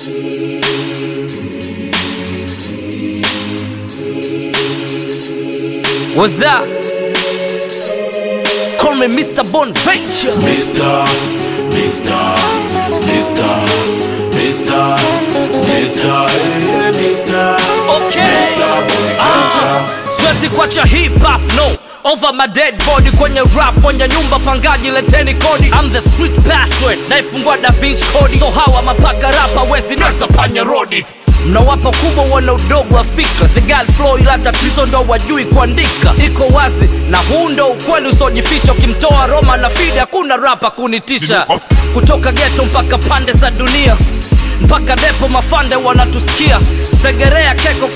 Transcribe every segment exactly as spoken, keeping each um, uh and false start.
What's up? Call me Mister Bonaventure. Mister, Mister, Mister, Mister, Mister, hey, Mister. Okay. Mister Bonaventure. Siwezi kuacha hip hop, no. Over my dead body kwenye rap, kwenye nyumba pangaji leteni kodi. I'm the street password, naifungua Da Vinci Code. So hawa mapaka rapa wezi nasa panya rodi. Mnawapa kubwa wana udogo wa fikra. The girl flow ila tatizo ndo wajui kuandika. Iko wazi na huu ndo ukweli usojificha. Ukimtoa Roma na Fide hakuna rapa kunitisha. Kutoka ghetto mpaka pande za dunia, mpaka depo mafande wanatusikia. Segerea keko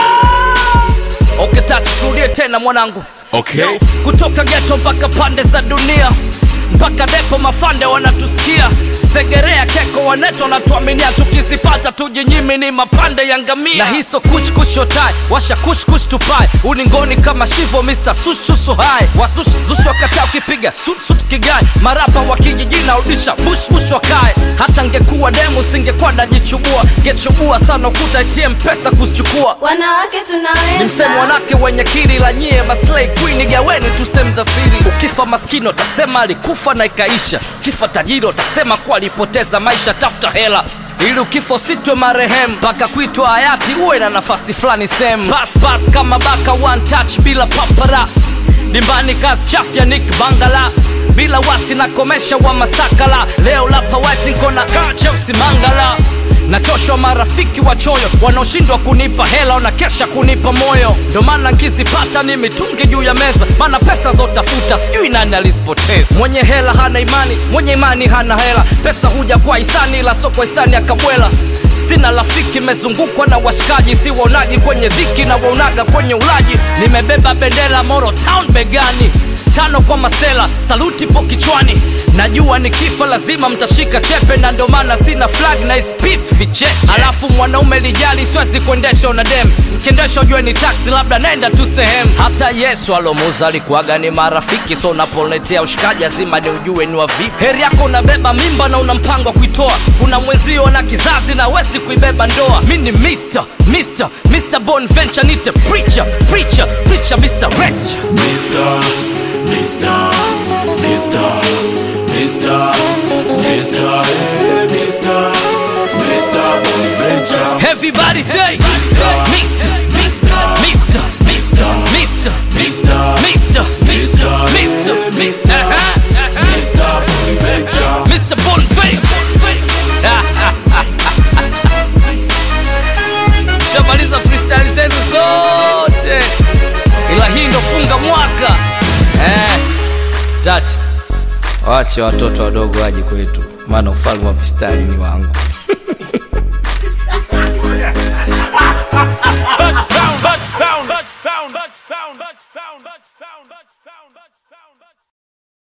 ah! Okay tatu turudie tena mwanangu. Okay. No. Kutoka ghetto mpaka pande za dunia, mpaka depo mafande wanatusikia. Segerea keko waneto natuaminia. Tukizipata tujinyimi ni mapande ya ngamia. Na hiso kuch kuch yotai, washa kuch kuch tupai. Uningoni kama shivo Mister Sush Sush hai. Wasush zush wakataa ukipiga sut sut kigai. Marapa wakijijina udisha bush bush wakae. Hata ngekuwa demu singekuwa najichubua. Ngechubua sana ukuta A T M pesa kuzichukua. Wanawake tunaweza. Ni msemo wanake wenye kiri la nyie maslay queen. Gaweni tusem za siri. Ukifa maskini utasema alikufa na ikaisha. Kifa tajiri utasema kwa alipoteza maisha. Tafuta hela ili ukifo sitwe marehemu. Baka kuitwa hayati uwe na nafasi flani sehemu. Pass pass kama baka one touch bila papara. Dimbani kazi chafya Nick Bangala. Bila wasi na komesha wa masakala. Leo lapa waiting kona Chelsea Mangala. Nachoshwa marafiki wachoyo wanaoshindwa kunipa hela, wanakesha kunipa moyo. Ndo maana nkizipata ni mitungi juu ya meza. Maana pesa zotafuta sijui nani alizipoteza. Mwenye hela hana imani, mwenye imani hana hela. Pesa huja kwa hisani ila soko hisani akabwela. Sina rafiki mezungukwa na washikaji. Si waonaji kwenye dhiki na waonaga kwenye ulaji. Nimebeba bendera Moro Town begani. Tano kwa masela, saluti po kichwani. Najua nikifa lazima mtashika chepe. Na ndo maana sina flag na is peace vicheche. Alafu mwanaume lijali siwezi kuendesha una dem. Mkiendesha ujue ni taxi labda nenda tu sehemu. Hata Yesu alomuza alikuwaga ni marafiki. So unapoletea ushikaji lazima ni ujue ni wa vipi. Heri yako unabeba mimba na una mpango wa kuitoa. Kuna mwenzio na kizazi na wezi kuibeba ndoa. Mini Mister, Mister, Mister Bonaventure nite preacher, preacher, preacher Mister Rich. Mister, Mister, Mister, Mister, Mister, hey, Mister, Mister Bonaventure. Everybody say Mister, Mister, Mister, Mister, Mister, Mister, Mister, Mister, Mister, Mister, Mister, Mister Bonaventure. Mister Bonaventure. Shamaliza freestyle zenu zote, ila hii ndo funga mwaka. Eh, Touch. Wache watoto wadogo waje kwetu, maana ufalme wa mistari ni wangu.